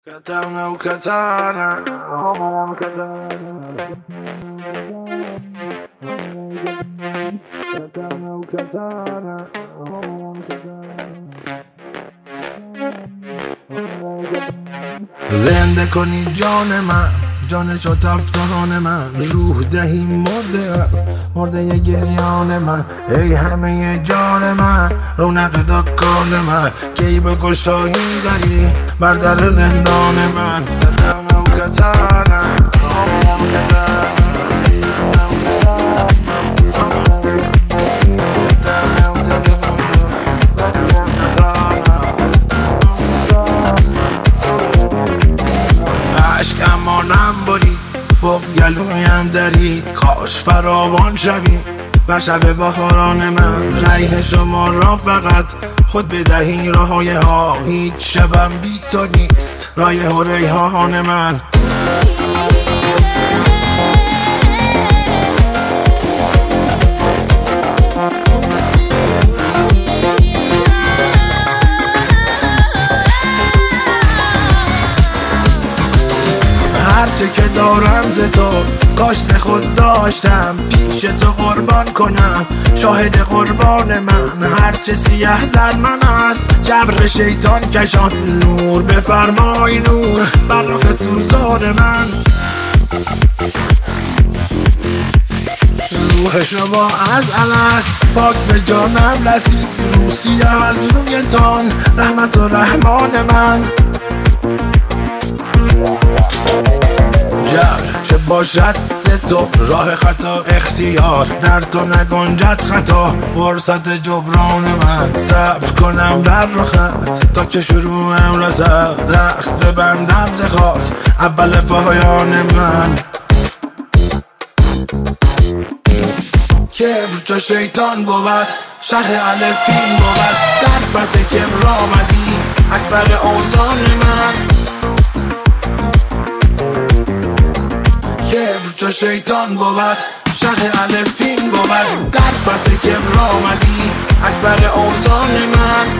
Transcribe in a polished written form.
Katana o katana, katana o katana. زنده کنی جان من، جان شد افتان من، روح دهی مرده ی گریان من. ای همه جان من، رونق دکان من، کی به گشایی داری بر در زندان من. قدم و کتانم اشکمانم برید، بغض گلویم درید، کاش فراوان شوی بر شب بهاران من. ریح شما را فقط خود بدهی راهای ها، هیچ شبم بی تو نیست رایح و ریحان من. هرچه که دارم ز تو کاش ز خود داشتم، پیش تو قربان کنم شاهد قربان من. هرچه سیه در من است جبر شیطان کشان، نور بفرمای نور بر رخ سوزان من. روح شما از الست پاک به جانم رسید، روسیه از رویتان رحمت و رحمان من. چه باشد ز تو راه خطا اختیار، در تو نگنجد خطا فرصت جبران من. صبر کنم بر رخت تا که شروعم رسد، درخت ببندم ز خاک اول پایان من. کبر چو شیطان بود شرح الفین بود، در پس کبر آمدی اکبر اوزان من. کبر چو شیطان بود شرح الفین بود، در پس کبر آمدی اکبر اوزان من.